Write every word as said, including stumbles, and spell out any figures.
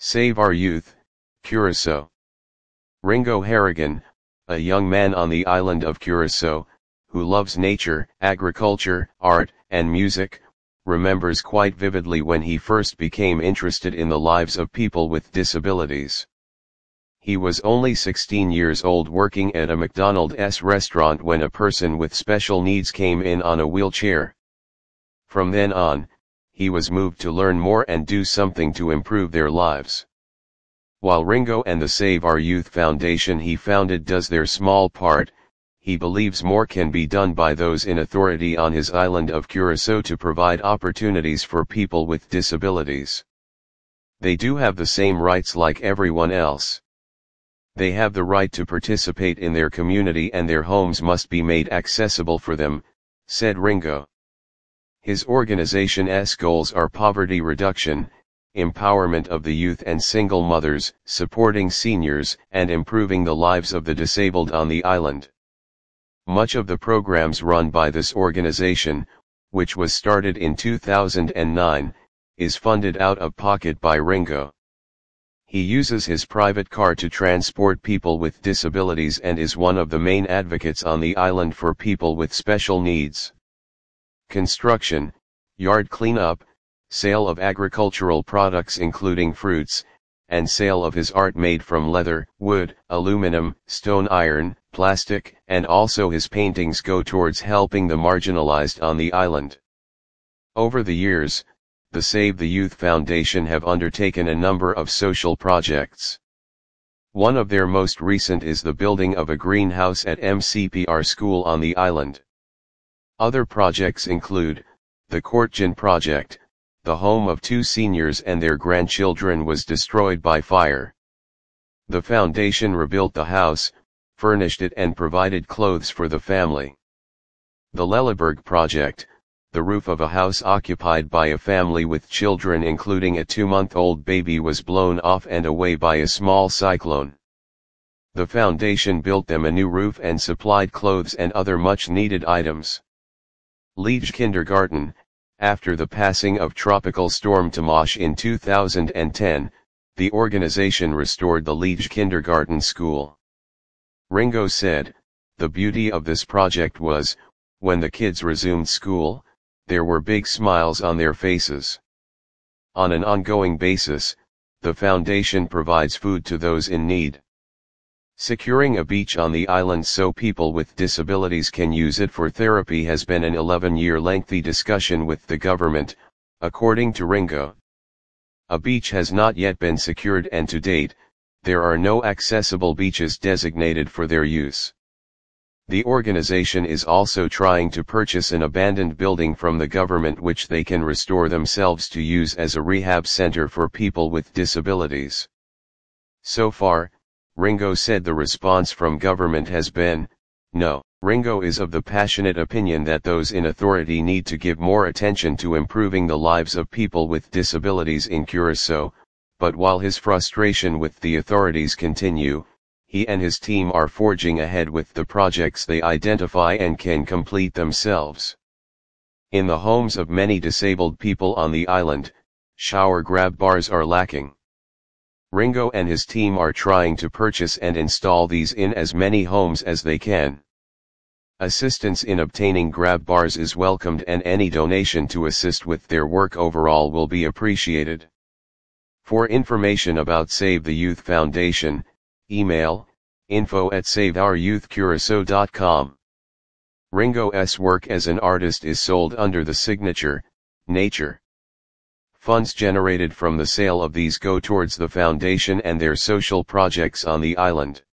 Save Our Youth, Curacao. Ringo Harrigan, a young man on the island of Curacao, who loves nature, agriculture, art, and music, remembers quite vividly when he first became interested in the lives of people with disabilities. He was only sixteen years old working at a McDonald's restaurant when a person with special needs came in on a wheelchair. From then on, he was moved to learn more and do something to improve their lives. While Ringo and the Save Our Youth Foundation he founded does their small part, he believes more can be done by those in authority on his island of Curacao to provide opportunities for people with disabilities. They do have the same rights like everyone else. They have the right to participate in their community and their homes must be made accessible for them, said Ringo. His organization's goals are poverty reduction, empowerment of the youth and single mothers, supporting seniors, and improving the lives of the disabled on the island. Much of the programs run by this organization, which was started in two thousand nine, is funded out of pocket by Ringo. He uses his private car to transport people with disabilities and is one of the main advocates on the island for people with special needs. Construction, yard cleanup, sale of agricultural products including fruits, and sale of his art made from leather, wood, aluminum, stone iron, plastic, and also his paintings go towards helping the marginalized on the island. Over the years, the Save the Youth Foundation have undertaken a number of social projects. One of their most recent is the building of a greenhouse at M C P R school on the island. Other projects include, the Courtjan project, the home of two seniors and their grandchildren was destroyed by fire. The foundation rebuilt the house, furnished it and provided clothes for the family. The Lilleberg project, the roof of a house occupied by a family with children including a two-month-old baby was blown off and away by a small cyclone. The foundation built them a new roof and supplied clothes and other much-needed items. Liege Kindergarten, after the passing of Tropical Storm Tomasz in two thousand ten, the organization restored the Liege Kindergarten School. Ringo said, "The beauty of this project was, when the kids resumed school, there were big smiles on their faces." On an ongoing basis, the foundation provides food to those in need. Securing a beach on the island so people with disabilities can use it for therapy has been an eleven-year lengthy discussion with the government, according to Ringo. A beach has not yet been secured and to date, there are no accessible beaches designated for their use. The organization is also trying to purchase an abandoned building from the government which they can restore themselves to use as a rehab center for people with disabilities. So far, Ringo said the response from government has been, no. Ringo is of the passionate opinion that those in authority need to give more attention to improving the lives of people with disabilities in Curacao, but while his frustration with the authorities continue, he and his team are forging ahead with the projects they identify and can complete themselves. In the homes of many disabled people on the island, shower grab bars are lacking. Ringo and his team are trying to purchase and install these in as many homes as they can. Assistance in obtaining grab bars is welcomed and any donation to assist with their work overall will be appreciated. For information about Save the Youth Foundation, email, info at save our youth curacao dot com. Ringo's work as an artist is sold under the signature, Nature. Funds generated from the sale of these go towards the foundation and their social projects on the island.